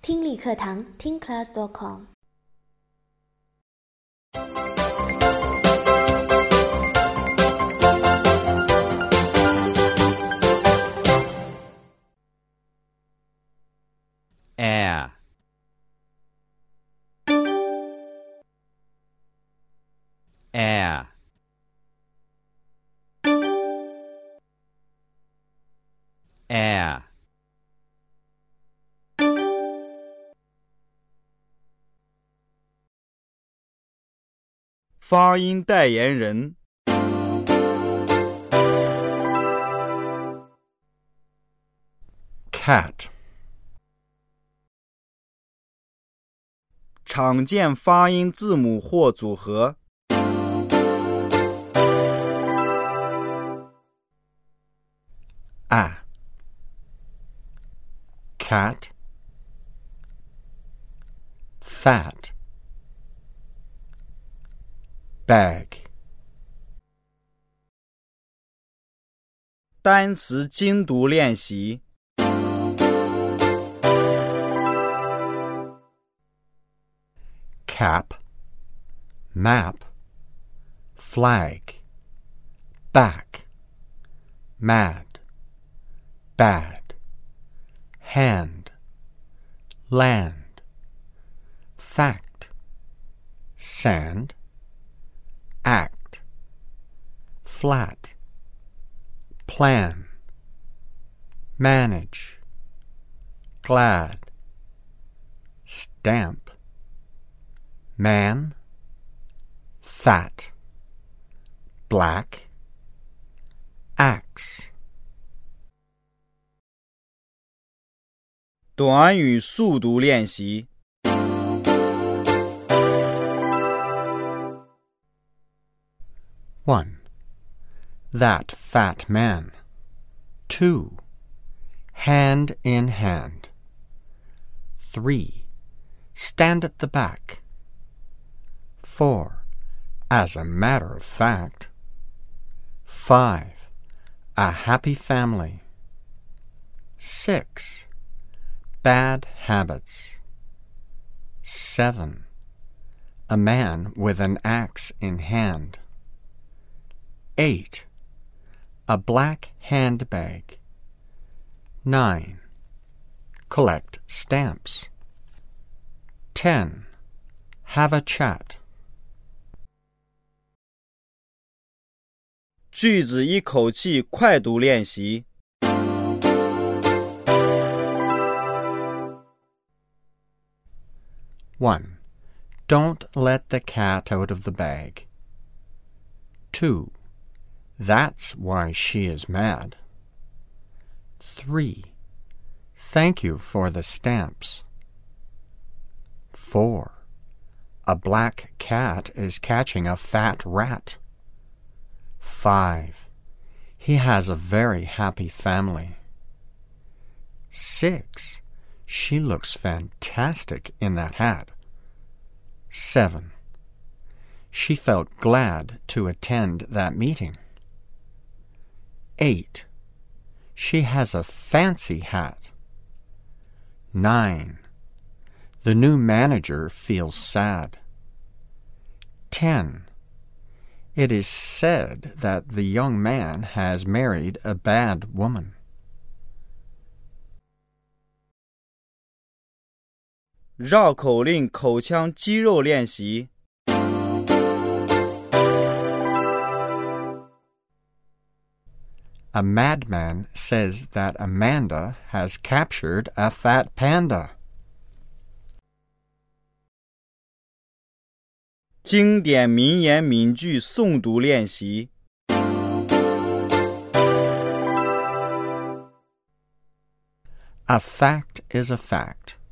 听力课堂听 class.com。 air air air 发音代言人 cat 常见发音字母或组合 a cat fat bag 单词精读练习 cap map flag back mad bad hand land fact sand act flat plan manage glad stamp man fat black axe 短语速读练习 1. That fat man. 2. Hand in hand. 3. Stand at the back. 4. As a matter of fact. 5. A happy family. 6. Bad habits. 7. A man with an axe in hand. 8. A black handbag. 9. Collect stamps. 10. Have a chat. 句子一口气快读练习 1. Don't let the cat out of the bag. 2. That's why she is mad. 3. Thank you for the stamps. 4. A black cat is catching a fat rat. 5. He has a very happy family. 6. She looks fantastic in that hat. 7. She felt glad to attend that meeting. 8. She has a fancy hat. 9. The new manager feels sad. 10. It is said that the young man has married a bad woman. 绕口令口腔肌肉练习 A madman says that Amanda has captured a fat panda. 经典名言名句诵读练习 A fact is a fact.